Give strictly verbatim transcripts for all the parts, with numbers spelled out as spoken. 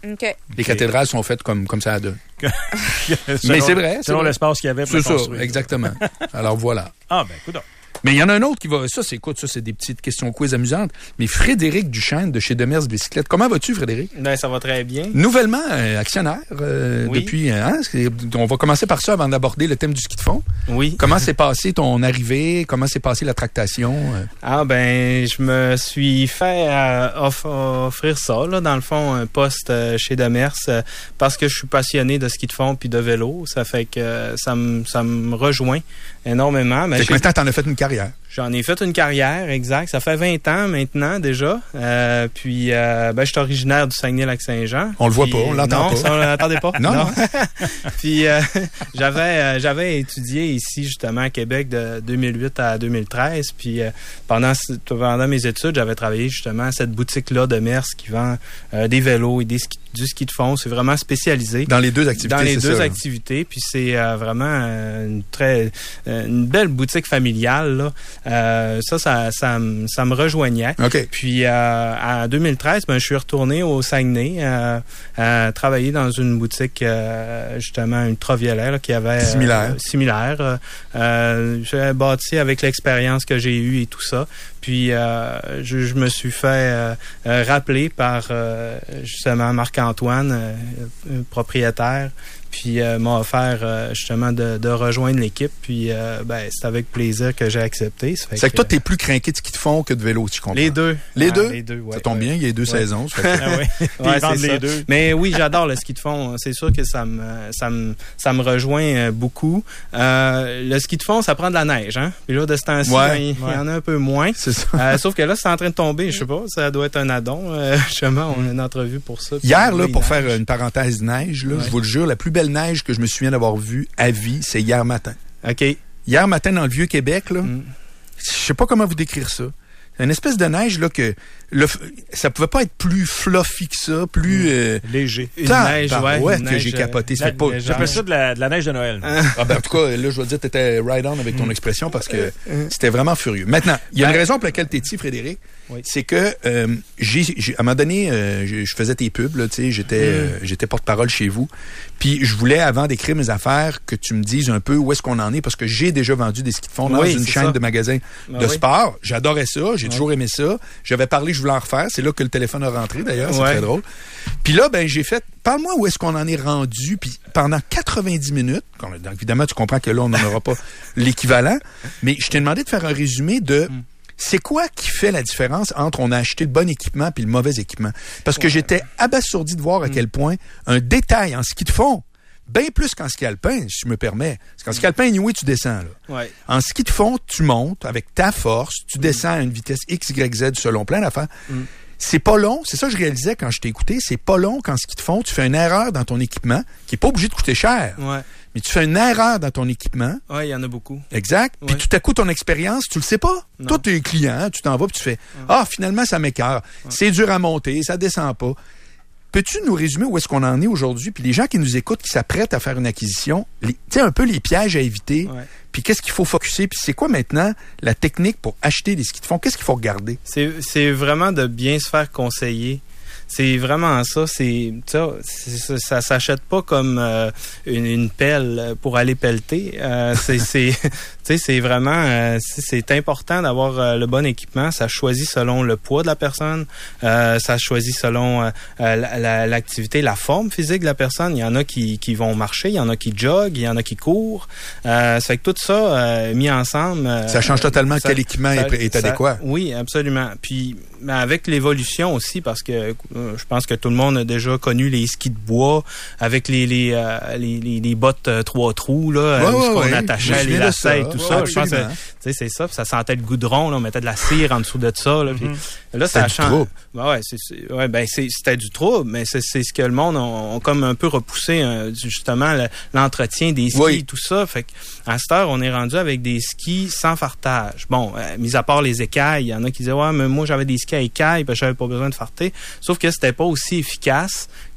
Okay. Les cathédrales sont faites comme, comme ça à deux. selon, Mais c'est vrai. C'est selon vrai. l'espace qu'il y avait pour C'est ça, construire. exactement. Alors voilà. Ah, ben, écoute. Mais il y en a un autre qui va... Ça, c'est écoute, ça, c'est des petites questions quiz amusantes. Mais Frédéric Duchesne de chez Demers Bicyclette. Comment vas-tu, Frédéric? Ben, ça va très bien. Nouvellement euh, actionnaire euh, Oui. depuis... Hein, on va commencer par ça avant d'aborder le thème du ski de fond. Oui. Comment s'est passé ton arrivée? Comment s'est passée la tractation? Ah, ben, je me suis fait euh, off- offrir ça, là, dans le fond, un poste euh, chez Demers, euh, parce que je suis passionné de ski de fond puis de vélo. Ça fait que euh, ça me ça me rejoint énormément. Mais Fait que maintenant, t'en as fait une carrière. J'en ai fait une carrière, exact. Ça fait vingt ans maintenant déjà. Euh, puis, euh, ben, je suis originaire du Saguenay-Lac-Saint-Jean. On le voit Puis, pas, on l'entend non, pas. Ça, on l'entendait pas. Non, non. Puis, euh, j'avais euh, j'avais étudié ici, justement, à Québec de deux mille huit à deux mille treize. Puis, euh, pendant, pendant mes études, j'avais travaillé justement à cette boutique-là de Mers qui vend euh, des vélos et des ski, du ski de fond. C'est vraiment spécialisé. Dans les deux activités, Dans les c'est deux ça. activités. Puis, c'est euh, vraiment euh, une très euh, une belle boutique familiale, là. Euh, ça, ça, ça, me- ça me rejoignait. OK. Puis, euh, en deux mille treize, ben, je suis retourné au Saguenay, euh, à travailler dans une boutique, euh, justement, ultraviolet, là, qui avait... euh, Similaire. similaire. Euh, euh, j'ai bâti avec l'expérience que j'ai eue et tout ça. Puis, euh, je, je me suis fait euh, euh, rappeler par, euh, justement, Marc-Antoine, euh, euh, propriétaire, puis euh, m'a offert euh, justement de, de rejoindre l'équipe. Puis euh, ben, c'est avec plaisir que j'ai accepté. Ça fait C'est que toi, que, t'es plus crinqué de ski de fond que de vélo, si je comprends. les deux. Les Ah, deux? Les deux, ouais. Ça tombe ouais. bien, il y a deux Ouais. saisons. Ça fait que- Ah, oui. Ouais, Ils vendent c'est les ça. deux. Mais oui, j'adore le ski de fond. C'est sûr que ça me ça me ça me rejoint euh, beaucoup. Euh, le ski de fond, ça prend de la neige, hein. Puis là, de ce temps-ci, Ouais. ben, il il y en a un peu moins. C'est ça. Euh, sauf que là, c'est en train de tomber. Je sais pas, ça doit être un addon. Euh, justement, on a une entrevue pour ça. Hier, Puis, là, il pour neige. faire une parenthèse neige, là, Ouais. je vous le jure, la plus belle neige que je me souviens d'avoir vue à vie, c'est hier matin. OK. Hier matin, dans le Vieux-Québec, là, Mm. je sais pas comment vous décrire ça. C'est une espèce de neige, là, que le, f- ça pouvait pas être plus fluffy que ça, plus... euh, Léger. Une tant- neige, bah, ouais. ouais, une que neige, j'ai euh, capoté. Ça la- fait pas... légère. J'appelle ça de la, de la neige de Noël. Ah ben, en tout cas, là, je dois dire, t'étais right on avec ton expression parce que c'était vraiment furieux. Maintenant, il y a une Ben- raison pour laquelle t'es ici, Frédéric. Oui. C'est que, euh, j'ai, j'ai- à un moment donné, euh, je, je faisais tes pubs, là, tu sais, j'étais, euh, j'étais porte-parole chez vous. Puis, je voulais, avant d'écrire mes affaires, que tu me dises un peu où est-ce qu'on en est parce que j'ai déjà vendu des skis de fond dans Oui, une c'est chaîne ça. de magasins Ben de oui. sport. J'adorais ça. J'ai toujours aimé ça. J'avais parlé, je voulais en refaire. C'est là que le téléphone a rentré, d'ailleurs. C'est Ouais. très drôle. Puis là, ben, j'ai fait, parle-moi où est-ce qu'on en est rendu. Puis pendant quatre-vingt-dix minutes, qu'on a- donc, évidemment, tu comprends que là, on n'en aura pas l'équivalent, mais je t'ai demandé de faire un résumé de c'est quoi qui fait la différence entre on a acheté le bon équipement puis le mauvais équipement. Parce que j'étais abasourdi de voir à quel point un détail en ski de fond, bien plus qu'en ski alpin, si je me permets. Parce qu'en ski alpin, anyway, tu descends, là. Ouais. En ski de fond, tu montes avec ta force, tu descends à une vitesse X, Y, Z selon plein d'affaires. Mm. C'est pas long, c'est ça que je réalisais quand je t'ai écouté, c'est pas long qu'en ski de fond, tu fais une erreur dans ton équipement qui est pas obligé de coûter cher, Ouais. mais tu fais une erreur dans ton équipement, Ouais, il y en a beaucoup. exact, puis Ouais. tout à coup, ton expérience, tu le sais pas. Non. Toi, t'es client, hein, tu t'en vas puis tu fais « Ah, finalement, ça m'écœure. C'est dur à monter, ça descend pas. » Peux-tu nous résumer où est-ce qu'on en est aujourd'hui? Puis les gens qui nous écoutent, qui s'apprêtent à faire une acquisition, tu sais, un peu les pièges à éviter, Ouais. puis qu'est-ce qu'il faut focusser, puis c'est quoi maintenant la technique pour acheter des skis de fond? Qu'est-ce qu'il faut regarder? C'est, c'est vraiment de bien se faire conseiller. C'est vraiment ça. C'est ça, c'est- ça, ça s'achète pas comme euh, une, une pelle pour aller pelleter. Euh, c'est, c'est, tu sais, c'est vraiment, euh, c'est, c'est important d'avoir euh, le bon équipement. Ça choisit selon le poids de la personne. Euh, ça choisit selon euh, la, la, l'activité, la forme physique de la personne. Il y en a qui, qui vont marcher, il y en a qui joguent, il y en a qui courent. Euh, ça fait que tout ça euh, mis ensemble. euh, Ça change totalement ça- quel équipement ça- est, est ça- adéquat. Oui, absolument. Puis ben, avec l'évolution aussi, parce que euh, je pense que tout le monde a déjà connu les skis de bois avec les les euh, les, les, les bottes euh, trois trous là, Ouais, où ouais, ce qu'on ouais. Je me attachait les souviens de lacets ça. et tout Ouais, ça. Je pense que absolument. tu sais, c'est ça, puis ça sentait le goudron, là, on mettait de la cire en dessous de ça. Là, puis là, ça C'était du change. trouble. Ben ouais, c'est, c'est- ouais, ben c'est, c'était du trouble, mais c'est, c'est ce que le monde ont, ont comme un peu repoussé, euh, justement, le- l'entretien des skis Oui. et tout ça. Fait qu'à cette heure, on est rendu avec des skis sans fartage. Bon, euh, mis à part les écailles, il y en a qui disaient, ouais, mais moi, j'avais des skis à écailles, parce que j'avais pas besoin de farter. Sauf que c'était pas aussi efficace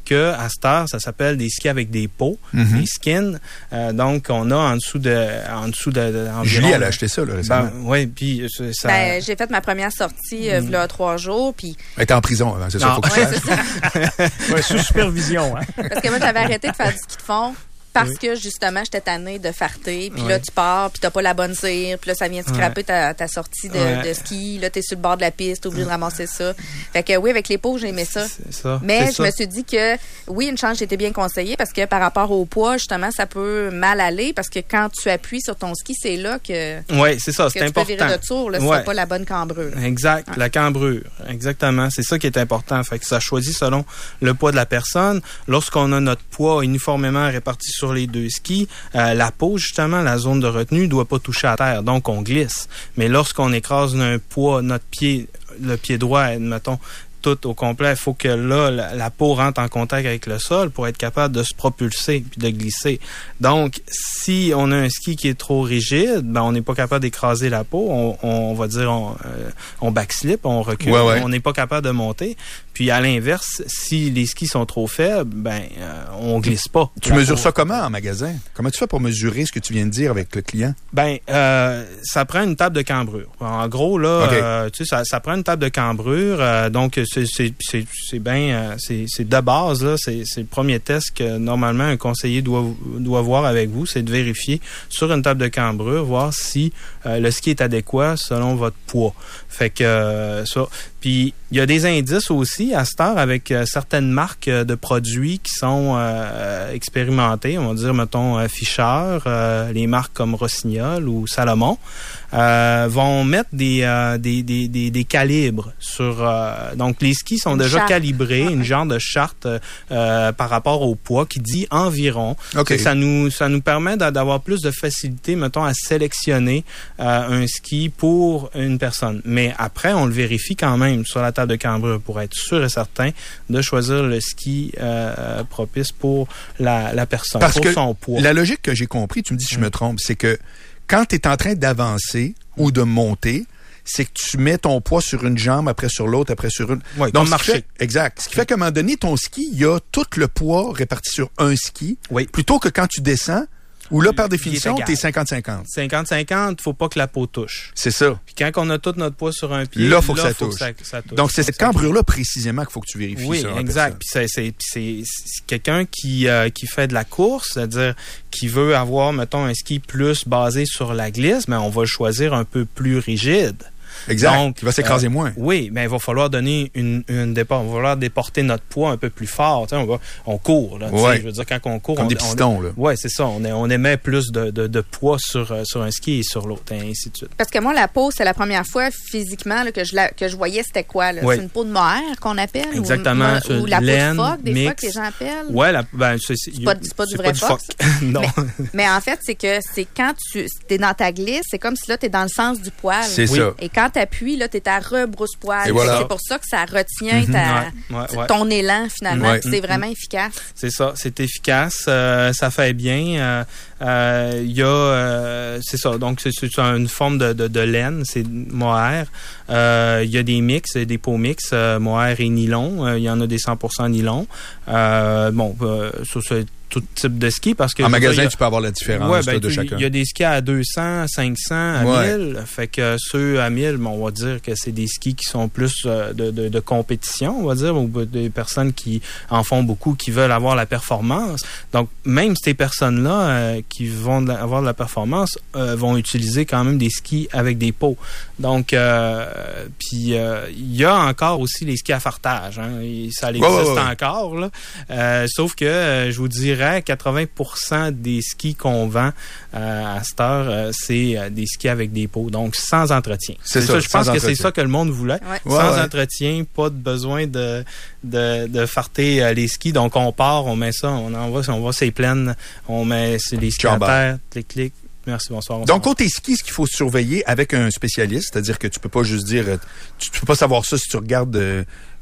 que à cette heure, ça s'appelle des skis avec des peaux, Mm-hmm. des skins. Euh, donc, on a en dessous de... En dessous de, de environ, Julie, elle a acheté ça, là, récemment. Ben, oui, puis euh, ça... Ben, j'ai fait ma première sortie euh, il y a trois jours, puis... Elle était en prison avant, c'est ça, Non. faut que tu Ouais, saches. c'est ça. Ouais, sous supervision. Hein? Parce que moi, j'avais arrêté de faire du ski de fond parce Oui. que, justement, j'étais tannée de farter. Puis Oui. là, tu pars, puis t'as pas la bonne cire. Puis là, ça vient te scraper ta, ta sortie de, Ouais. de ski. Là, t'es sur le bord de la piste, t'es obligé de ramasser ça. Fait que oui, avec les pots, j'ai aimé ça. C'est ça. Mais c'est je ça. me suis dit que, oui, une chance, j'étais bien conseillée parce que par rapport au poids, justement, ça peut mal aller parce que quand tu appuies sur ton ski, c'est là que, Oui, c'est ça, que c'est tu important. peux virer de tour. Là, Ouais. c'est pas la bonne cambrure. Exact, Ouais. la cambrure. Exactement. C'est ça qui est important. Fait que ça choisit selon le poids de la personne. Lorsqu'on a notre poids uniformément réparti sur les deux skis, euh, la peau, justement, la zone de retenue, doit pas toucher à terre. Donc, on glisse. Mais lorsqu'on écrase un poids, notre pied, le pied droit, admettons, tout au complet, il faut que là, la, la peau rentre en contact avec le sol pour être capable de se propulser puis de glisser. Donc, si on a un ski qui est trop rigide, ben on n'est pas capable d'écraser la peau. On, on va dire, on, euh, on backslip, on recule, Ouais, ouais. on n'est pas capable de monter. Puis à l'inverse, si les skis sont trop faibles, ben euh, on glisse pas. Tu La mesures peau- ça comment en magasin? Comment tu fais pour mesurer ce que tu viens de dire avec le client? Ben, euh, ça prend une table de cambrure. En gros, là, OK. euh, tu sais, ça, ça prend une table de cambrure. euh, donc, c'est c'est c'est c'est bien, euh, c'est c'est de base là. C'est c'est le premier test que normalement un conseiller doit doit voir avec vous, c'est de vérifier sur une table de cambrure, voir si euh, le ski est adéquat selon votre poids. Fait que euh, ça. Puis il y a des indices aussi à cette heure avec euh, certaines marques euh, de produits qui sont euh, expérimentés. On va dire, mettons, euh, Fischer, euh, les marques comme Rossignol ou Salomon, euh, vont mettre des, euh, des, des, des, des calibres sur... Euh, donc, les skis sont Une déjà charte. calibrés, Ouais. une genre de charte euh, par rapport au poids qui dit environ. OK. C'est que Ça nous, ça nous permet d'a- d'avoir plus de facilité, mettons, à sélectionner euh, un ski pour une personne. Mais après, on le vérifie quand même sur la table de cambrure pour être sûr et certain de choisir le ski euh, propice pour la, la personne, Parce pour que son poids. La logique que j'ai compris, tu me dis si je me trompe, c'est que quand tu es en train d'avancer ou de monter, c'est que tu mets ton poids sur une jambe, après sur l'autre, après sur une... Oui, Donc, comme ce qui marcher. fait- exact. Ce qui fait qu'à un moment donné, ton ski, il y a tout le poids réparti sur un ski, Oui. plutôt que quand tu descends, où là, par Il est définition, égal. t'es cinquante cinquante. cinquante cinquante, faut pas que la peau touche. C'est ça. Puis quand on a tout notre poids sur un pied, Là, faut que ça touche. ça, ça touche. Donc, c'est cette ça. cambrure-là précisément qu'il faut que tu vérifies. Oui, sur la exact. personne. Puis c'est, c'est, c'est, c'est quelqu'un qui, euh, qui fait de la course, c'est-à-dire qui veut avoir, mettons, un ski plus basé sur la glisse, mais on va le choisir un peu plus rigide. Exact. Donc, il va s'écraser euh, moins. Oui, mais il va falloir donner une, une départ. Il va falloir déporter notre poids un peu plus fort. Tu sais, on, va, on court. Là, tu sais, Ouais. je veux dire, quand on court, Comme on, des pistons, là. Oui, c'est ça. On, est- on émet plus de, de, de poids sur, euh, sur un ski et sur l'autre, et ainsi de suite. Parce que moi, la peau, c'est la première fois physiquement là, que, je la, que je voyais c'était quoi. Là? Oui. C'est une peau de mohair qu'on appelle? ou- Exactement, Ou, ou la laine, peau de phoque, des fois, mix. que les gens appellent? Ouais, la, ben, c'est, c'est, pas- c'est pas du vrai phoque, non. Mais en fait, c'est que c'est quand tu es dans ta glisse, c'est comme si là, tu es dans le sens du poil. C'est Oui. ça. Et quand tu appuies, là, tu es à rebrousse-poil. Et voilà. Fait que C'est pour ça que ça retient Mhm. ta, Ouais, ouais, ouais. ton élan, finalement. Ouais. Puis c'est vraiment efficace. C'est ça, c'est efficace, euh, ça fait bien. euh, euh, Il y a, euh, c'est ça, donc c'est, c'est une forme de, de, de laine, c'est mohair. Euh, Il y a des mix, des peaux mix, euh, mohair et nylon. Euh, Il y en a des cent pour cent nylon. Euh, bon, euh, ça, c'est tout type de ski parce que En je veux dire, magasin, il y a- tu peux avoir la différence Ouais, là, ben, de tu- chacun. il y a des skis à deux cents, cinq cents, à Ouais. mille. Fait que ceux à mille, bon, on va dire que c'est des skis qui sont plus euh, de, de, de compétition, on va dire, ou des personnes qui en font beaucoup, qui veulent avoir la performance. Donc, même ces personnes-là euh, qui vont de la- avoir de la performance euh, vont utiliser quand même des skis avec des pots. Donc, euh, puis euh, il y a encore aussi les skis à fartage. Hein, et ça existe Ouais, ouais, ouais. encore, là. Euh, sauf que, euh, je vous dirais, quatre-vingts pour cent des skis qu'on vend euh, à cette heure, euh, c'est euh, des skis avec des pots, donc sans entretien. C'est ça, Je pense sans que c'est entretien. ça que le monde voulait. Ouais. Ouais, sans ouais. entretien, pas de besoin de, de, de farter euh, les skis. Donc, on part, on met ça, on envoie, on va ces plaines, on met c'est les skis à Ciao, terre, clic, clic. Merci, bonsoir. on Donc, s'en va. côté ski, ce qu'il faut surveiller avec un spécialiste, c'est-à-dire que tu peux pas juste dire, euh, tu, tu peux pas savoir ça si tu regardes euh,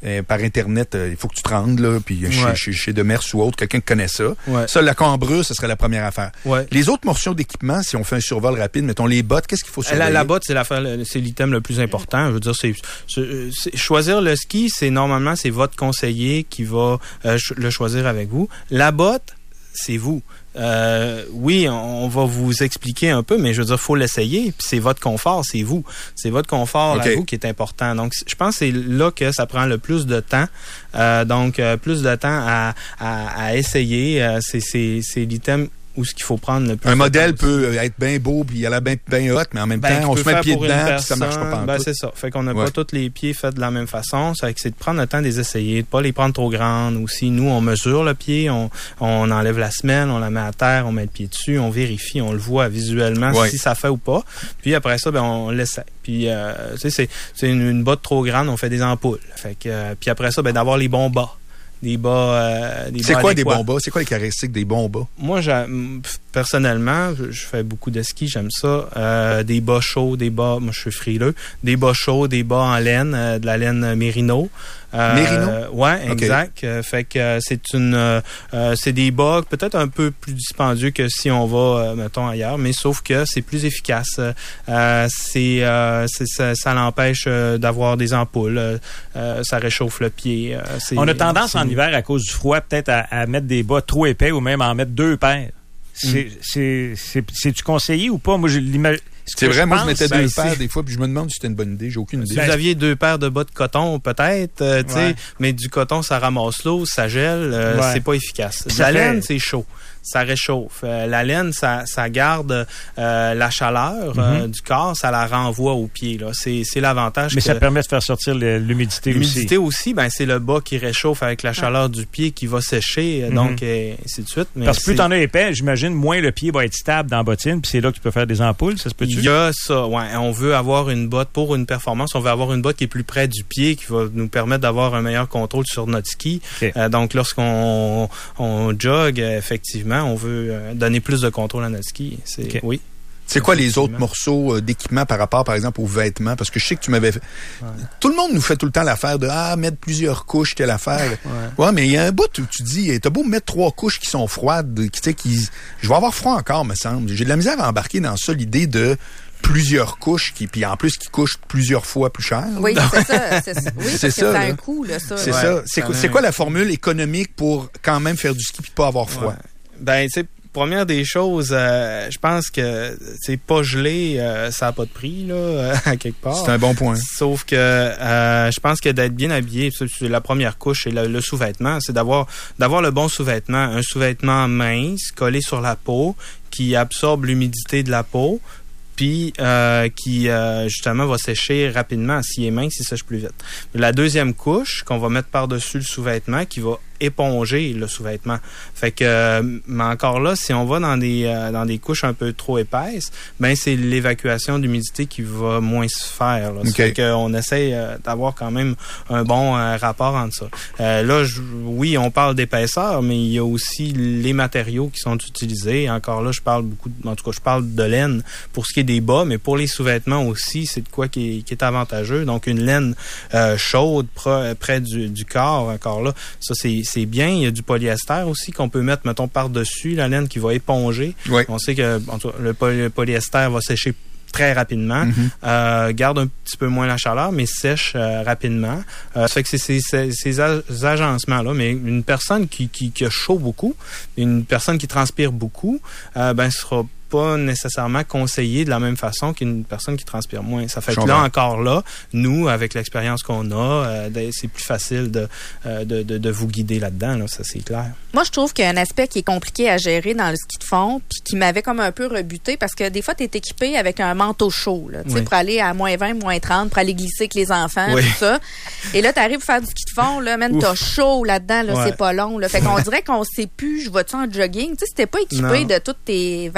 euh, par Internet, euh, il faut que tu te rendes, là, puis Ouais. chez, chez, chez Demers ou autre, quelqu'un qui connaît ça. Ouais. Ça, la cambrure, ce serait la première affaire. Ouais. Les autres morceaux d'équipement, si on fait un survol rapide, mettons les bottes, qu'est-ce qu'il faut surveiller? La, la botte, c'est l'affaire, c'est l'item le plus important. Je veux dire, c'est, c'est, c'est- choisir le ski, c'est normalement c'est votre conseiller qui va euh, ch- le choisir avec vous. La botte, c'est vous. Euh, oui, on, on va vous expliquer un peu, mais je veux dire, faut l'essayer. Puis c'est votre confort, c'est vous. C'est votre confort OK. à vous qui est important. Donc, je pense que c'est là que ça prend le plus de temps. Euh, donc, euh, plus de temps à, à, à essayer. Euh, c'est, c'est, c'est l'item où ce qu'il faut prendre le plus. Un de modèle temps aussi. peut être bien beau, puis il a l'air bien bien hot, mais en même Ben, temps, tu on peux se met le faire pied pour une dedans, puis ça marche pas personne. pantoute. Ben, c'est ça. Fait qu'on n'a Ouais. pas tous les pieds faits de la même façon. Ça fait que c'est de prendre le temps de les essayer, de pas les prendre trop grandes aussi. Nous, on mesure le pied, on, on enlève la semelle, on la met à terre, on met le pied dessus, on vérifie, on le voit visuellement Ouais. si ça fait ou pas. Puis après ça, ben, on l'essaie. Puis, euh, tu sais, c'est, c'est une, une botte trop grande, on fait des ampoules. Fait que, euh, puis après ça, ben, d'avoir les bons bas. Des bas, euh, des C'est bas quoi des adéquats. bons bas? C'est quoi les caractéristiques des bons bas? Moi, j'ai- personnellement, je fais beaucoup de ski, j'aime ça. Euh, des bas chauds, des bas, moi je suis frileux, des bas chauds, des bas en laine, euh, de la laine Mérino. Euh, Mérino? Ouais, Ok. exact. Euh, fait que euh, c'est une, euh, euh, c'est des bas peut-être un peu plus dispendieux que si on va, euh, mettons ailleurs, mais sauf que c'est plus efficace. Euh, c'est, euh, c'est ça, ça l'empêche euh, d'avoir des ampoules. Euh, euh, ça réchauffe le pied. Euh, c'est- On a tendance c'est- en hiver, à cause du froid, peut-être à, à mettre des bas trop épais ou même à en mettre deux paires. C'est, c'est, c'est, c'est-tu conseillé ou pas? Moi, je l'imagine. C'est vrai, moi, je mettais ben, deux c'est- paires des fois, puis je me demande si c'était une bonne idée. J'ai aucune idée. Si vous aviez deux paires de bas de coton, peut-être, euh, tu sais, Ouais. mais du coton, ça ramasse l'eau, ça gèle, euh, Ouais. c'est pas efficace. Puis La ça fait- laine, c'est chaud. Ça réchauffe. Euh, la laine, ça, ça garde euh, la chaleur euh, Mhm. du corps, ça la renvoie aux pieds. Là. C'est, c'est l'avantage. Mais que ça permet de faire sortir le- l'humidité, l'humidité aussi. aussi, ben, c'est le bas qui réchauffe avec la chaleur du pied qui va sécher, euh, Mhm. donc et ainsi de suite. Mais Parce que plus c'est- t'en as épais, j'imagine, moins le pied va être stable dans la bottine, puis c'est là que tu peux faire des ampoules, ça se peut-tu? Il y a ça, ouais. On veut avoir une botte pour une performance. On veut avoir une botte qui est plus près du pied, qui va nous permettre d'avoir un meilleur contrôle sur notre ski. OK. Euh, donc, lorsqu'on on jogue, euh, effectivement, on veut euh, donner plus de contrôle à notre ski. C'est, OK. oui. C'est quoi les autres Effectivement. morceaux euh, d'équipement par rapport, par exemple, aux vêtements? Parce que je sais que tu m'avais fait... Ouais. Tout le monde nous fait tout le temps l'affaire de « Ah, mettre plusieurs couches, telle affaire. » Ouais, mais il y a un bout où tu dis, t'as beau mettre trois couches qui sont froides, qui, tu sais, qui... Je vais avoir froid encore, me semble. J'ai de la misère à embarquer dans ça, l'idée de plusieurs couches, qui, puis en plus, qui couchent plusieurs fois plus cher. là. Oui, c'est ça. C'est, oui, parce C'est que ça, ça a là. un coût, là, ça. C'est Ouais, ça. C'est ça quoi, a c'est un- quoi la formule économique pour quand même faire du ski puis pas avoir froid? Ouais. Ben, tu sais, première des choses, euh, je pense que c'est pas gelé, euh, ça a pas de prix, là, à quelque part. C'est un bon point. Sauf que euh, je pense que d'être bien habillé, ça, c'est la première couche, c'est le, le sous-vêtement, c'est d'avoir d'avoir le bon sous-vêtement, un sous-vêtement mince, collé sur la peau, qui absorbe l'humidité de la peau, puis euh, qui euh, justement va sécher rapidement. S'il est mince, il sèche plus vite. La deuxième couche qu'on va mettre par-dessus le sous-vêtement, qui va éponger le sous-vêtement. Fait que, euh, mais encore là, si on va dans des euh, dans des couches un peu trop épaisses, ben c'est l'évacuation d'humidité qui va moins se faire. Là. Ça OK. fait qu'on essaie euh, d'avoir quand même un bon euh, rapport entre ça. Euh, là, je, oui, on parle d'épaisseur, mais il y a aussi les matériaux qui sont utilisés. Encore là, je parle beaucoup, de, en tout cas, je parle de laine pour ce qui est des bas, mais pour les sous-vêtements aussi, c'est de quoi qui est, qui est avantageux. Donc, une laine euh, chaude pro- près du, du corps, encore là, ça c'est c'est bien. Il y a du polyester aussi qu'on peut mettre, mettons, par-dessus la laine qui va éponger. Oui. On sait que en tout cas, le, poly- le polyester va sécher très rapidement, Mhm. euh, garde un petit peu moins la chaleur, mais sèche euh, rapidement. Euh, ça fait que c'est ces, ces, ces a- agencements-là. Mais une personne qui, qui, qui a chaud beaucoup, une personne qui transpire beaucoup, euh, ben sera pas nécessairement conseillé de la même façon qu'une personne qui transpire moins. Ça fait Je que là, comprends. encore là, nous, avec l'expérience qu'on a, euh, de- c'est plus facile de, euh, de, de, de vous guider là-dedans, là, ça c'est clair. Moi, je trouve qu'il y a un aspect qui est compliqué à gérer dans le ski de fond, puis qui m'avait comme un peu rebuté, parce que des fois, tu es équipé avec un manteau chaud, là, tu sais, Oui. pour aller à moins vingt, moins trente, pour aller glisser avec les enfants, Oui. tout ça. Et là, tu arrives à faire du ski de fond, là, man, t'as chaud là-dedans, là, Ouais. c'est pas long, là. Fait qu'on dirait qu'on sait plus, je vais-tu en jogging? Tu sais, si t'es pas équipé Non. de toutes tes vingt-sept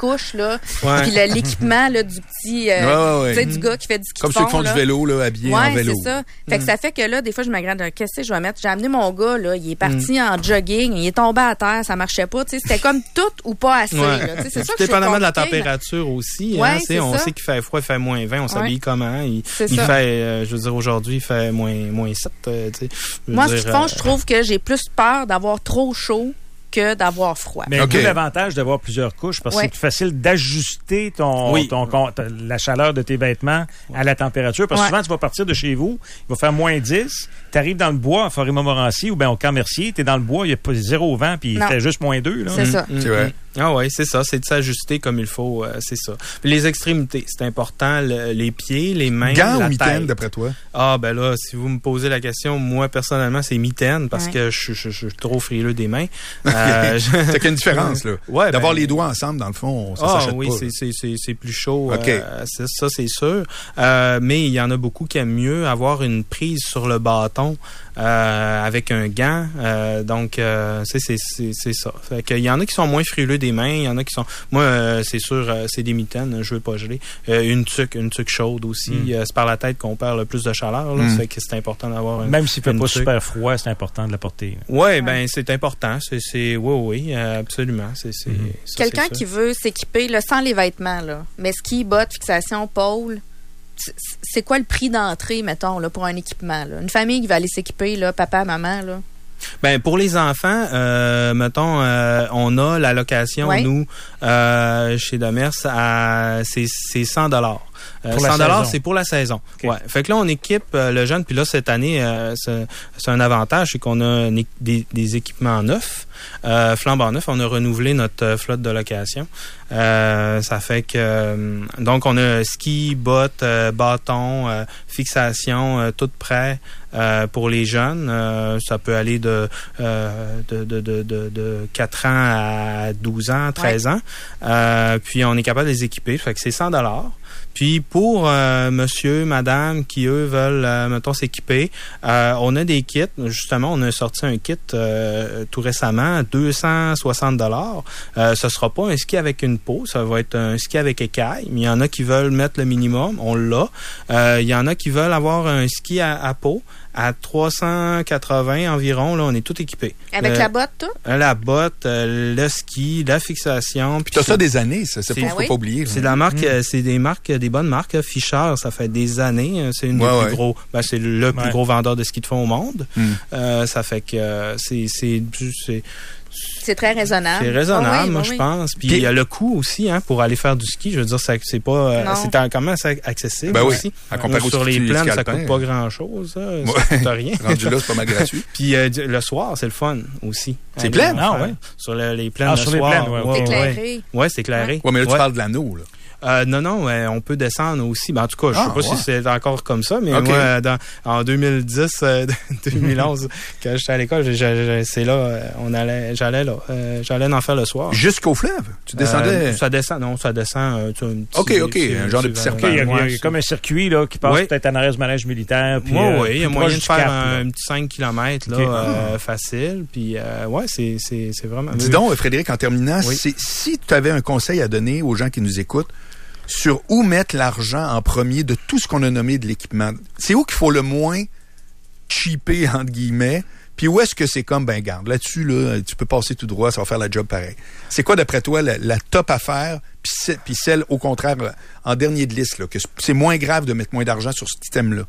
couche, là, Ouais. puis le- l'équipement là, du petit, euh, Ouais, ouais, ouais. tu sais, du gars qui fait du ski Comme de ceux fond, qui font là. du vélo, là, habillés en Ouais, vélo. c'est ça. Fait que ça fait que là, des fois, je me grade, qu'est-ce que je vais mettre? J'ai amené mon gars, là, il est parti en jogging, il est tombé à terre, ça marchait pas, tu sais, c'était comme tout ou pas assez, Ouais. là. Tu sais, c'est sûr que c'est dépendamment de la compliqué, mais- température aussi. Ouais, hein, tu sais, c'est on ça. sait qu'il fait froid, il fait moins vingt, on s'habille Ouais. comment? Il, C'est il ça. fait, euh, je veux dire, aujourd'hui, il fait moins, moins sept. Euh, tu sais. Je veux Moi, dire, ce qu'ils font, euh, je trouve que j'ai plus peur d'avoir trop chaud que d'avoir froid. Mais OK. d'où l'avantage d'avoir plusieurs couches parce que Ouais. c'est plus facile d'ajuster ton, Oui. ton, ton- la chaleur de tes vêtements à la température. Parce que Ouais. souvent, tu vas partir de chez vous, il va faire moins dix, tu arrives dans le bois à Forêt-Montmorency ou bien au Camp Mercier, tu es dans le bois, il y a pas zéro vent puis il Non. fait juste moins deux. Là. C'est ça. Mm, C'est vrai. mm. Ah oui, c'est ça, c'est de s'ajuster comme il faut, euh, c'est ça. Puis les extrémités, c'est important, le- les pieds, les mains, Gants la ou mitaines, tête. d'après toi? Ah ben là, si vous me posez la question, moi personnellement, c'est mitaine parce Ouais. que je, je, je, je suis trop frileux des mains. Euh, je- C'est qu'il y a une différence, là. Ouais, D'avoir ben- les doigts ensemble, dans le fond, ça Ah s'achète oui, pas. c'est, là. c'est, c'est, c'est plus chaud. OK. euh, c'est- ça, c'est sûr. Euh, mais il y en a beaucoup qui aiment mieux avoir une prise sur le bâton euh, avec un gant. Euh, donc, euh, c'est, c'est, c'est, c'est ça. Fait que il y en a qui sont moins frileux des mains. Il y en a qui sont... Moi, euh, c'est sûr, euh, c'est des mitaines. Je veux pas geler. Euh, une tuque, une tuque chaude aussi. Mm. Euh, c'est par la tête qu'on perd le plus de chaleur. Là. Mm. Fait que c'est important d'avoir une... Même s'il fait une pas tuque. super froid, c'est important de la porter. Ouais, ben c'est important. C'est, c'est... Oui, oui, euh, absolument. C'est, c'est... Mm. ça, Quelqu'un c'est ça. qui veut s'équiper là, sans les vêtements, là, mais ski, bottes, fixation, pôle, c'est- c'est quoi le prix d'entrée, mettons, là, pour un équipement? Là? Une famille qui va aller s'équiper, là, papa, maman, là. Ben pour les enfants, euh, mettons, euh, on a la location Ouais. nous euh, chez Demers à c'est c'est cent dollars. Euh, Pour la cent dollars, saison. c'est pour la saison. OK. Ouais. Fait que là on équipe euh, le jeune, puis là cette année, euh, c'est, c'est un avantage, c'est qu'on a un é- des, des équipements neufs, euh, flambant neufs. On a renouvelé notre euh, flotte de location. Euh, ça fait que euh, donc on a ski, bottes, euh, bâton, euh, fixation, euh, tout prêt. Euh, pour les jeunes, euh, ça peut aller de, euh, de, de, de, de, de quatre ans à douze ans, treize ans. Euh, puis on est capable de les équiper. Fait que c'est cent dollars. Puis pour euh, monsieur, madame qui, eux, veulent, euh, mettons, s'équiper, euh, on a des kits. Justement, on a sorti un kit euh, tout récemment à deux cent soixante dollars. Euh, ce sera pas un ski avec une peau, ça va être un ski avec écaille. Mais il y en a qui veulent mettre le minimum, on l'a. Euh, il y en a qui veulent avoir un ski à, à peau. À trois cent quatre-vingts environ, là, on est tout équipé. Avec Euh, la botte, tout? La botte, euh, le ski, la fixation. Puis T'as ça des années, ça. C'est C'est- pas, faut oui. pas oublier. là. c'est de la marque, Mm. euh, c'est des marques, des bonnes marques. euh, Fischer, ça fait des années. euh, C'est une Ouais, des ouais. plus gros, ben, c'est le plus Ouais. gros vendeur de ski de fond au monde. Mm. Euh, ça fait que euh, c'est, c'est, c'est, C'est très raisonnable. c'est raisonnable, Ah oui, moi, oui, je oui. pense. Puis Puis- il y a le coût aussi, hein, pour aller faire du ski. Je veux dire, ça, c'est pas, euh, Non. c'est quand même assez accessible Ben oui. aussi. À comparer Moi, au sur ski les plaines, ça alpin, coûte pas grand chose, ça. Ouais. Ça coûte rien. Rendu là, c'est pas mal gratuit. Puis euh, du- le soir, c'est le fun aussi. C'est Aller plaine? en Ah faire. ouais. Sur le- les plaines Ah, le sur les soir. plaines, ouais, ouais, ouais. C'est ouais. éclairé. Ouais, c'est éclairé. Ouais, mais là, tu Ouais. parles de l'anneau, là. Euh, non, non, ouais, on peut descendre aussi. Ben, en tout cas, je sais Ah, pas ouais. si c'est encore comme ça, mais OK. moi, dans, en deux mille dix, euh, deux mille onze, quand j'étais à l'école, j'ai- j'ai- c'est là, euh, on allait, j'allais là, euh, j'allais en faire le soir. Jusqu'au fleuve. Tu descendais. Euh, ça descend, non, ça descend. euh, tu sais, un petit- OK, OK, c'est- un genre de c'est- petit serpent. OK, il y a, il y a ouais, c'est- comme un circuit là, qui passe Oui. peut-être en arrière du manège militaire. Puis, Ouais, euh, oui, il y a plus moyen proche de du faire cap, un, là. un petit cinq kilomètres, là, OK. euh, facile. Puis, euh, ouais, c'est, c'est, c'est vraiment. Dis donc, Frédéric, en terminant, Oui. c'est- si tu avais un conseil à donner aux gens qui nous écoutent sur où mettre l'argent en premier de tout ce qu'on a nommé de l'équipement, c'est où qu'il faut le moins cheaper, entre guillemets, puis où est-ce que c'est comme, ben garde, là-dessus, là, tu peux passer tout droit, ça va faire la job pareil. C'est quoi, d'après toi, la, la top affaire, puis ce- puis celle, au contraire, là, en dernier de liste, là, que c'est moins grave de mettre moins d'argent sur ce système-là?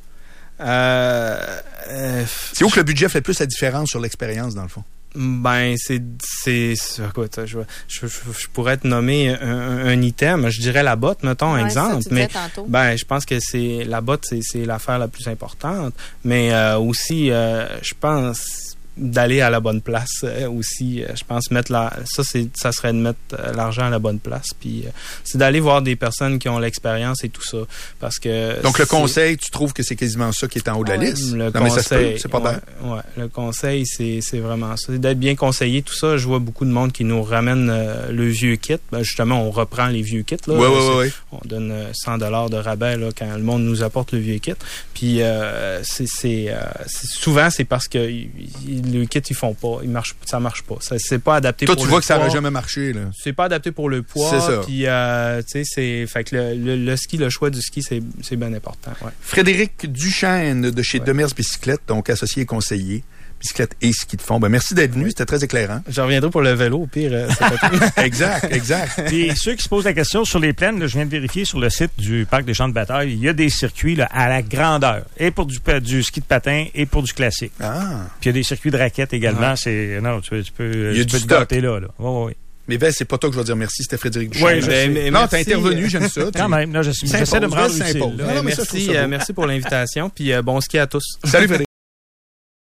Euh, euh, C'est où que le budget fait plus la différence sur l'expérience, dans le fond? Ben, c'est, c'est, c'est écoute, je, je, je, je pourrais te nommer un, un, un item, je dirais la botte, mettons, Ouais, exemple, ça, tu mais, disais tantôt. ben, je pense que c'est, la botte, c'est, c'est l'affaire la plus importante, mais euh, aussi, euh, je pense d'aller à la bonne place euh, aussi, euh, je pense mettre la, ça, c'est, ça serait de mettre euh, l'argent à la bonne place, puis euh, c'est d'aller voir des personnes qui ont l'expérience et tout ça, parce que... Donc, le c'est- conseil, tu trouves que c'est quasiment ça qui est en haut de la Ouais. liste? Le non, mais ça se peut, conseil, c'est pas ouais, bien. ouais, le conseil, c'est, c'est vraiment ça. C'est d'être bien conseillé, tout ça. Je vois beaucoup de monde qui nous ramène euh, le vieux kit. Ben, justement, on reprend les vieux kits. Là. Oui, oui, C'est- oui. On donne euh, cent dollars de rabais là, quand le monde nous apporte le vieux kit. Puis, euh, c'est, c'est, euh, c'est- souvent, c'est parce que il- il- le kit, ils font pas. Ils marchent, ça marche pas. Ça, c'est pas adapté Toi, pour tu le vois que ça poids. n'aurait jamais marché, là. C'est pas adapté pour le poids. C'est ça. Puis, euh, tu sais, c'est, fait que le, le, le ski, le choix du ski, c'est, c'est bien important, ouais. Frédéric Duchesne de chez Ouais. Demers Bicyclette, donc associé et conseiller, bicyclette et ski de fond. Ben, merci d'être venu, Oui. c'était très éclairant. Je reviendrai pour le vélo, au pire. Euh, c'est pas Exact, exact. Puis ceux qui se posent la question sur les plaines, là, je viens de vérifier sur le site du Parc des Champs de bataille, il y a des circuits là, à la grandeur, et pour du, du ski de patin et pour du classique. Ah. Puis il y a des circuits de raquettes également. Ouais. C'est non, tu, peux- tu peux, Il y a tu du peux te stock. gâter là. là. Ouais, ouais, ouais. Mais ben, c'est pas toi que je vais dire merci, c'était Frédéric Duchesne. Ouais, je sais. mais non, merci, t'as intervenu, j'aime ça. Quand même, là, je- Il j'essaie de me s'impose, rendre il utile. s'impose. là. Non, non, mais ça, je trouve merci, ça euh, beau. merci pour l'invitation, puis euh, bon ski à tous. Salut Frédéric.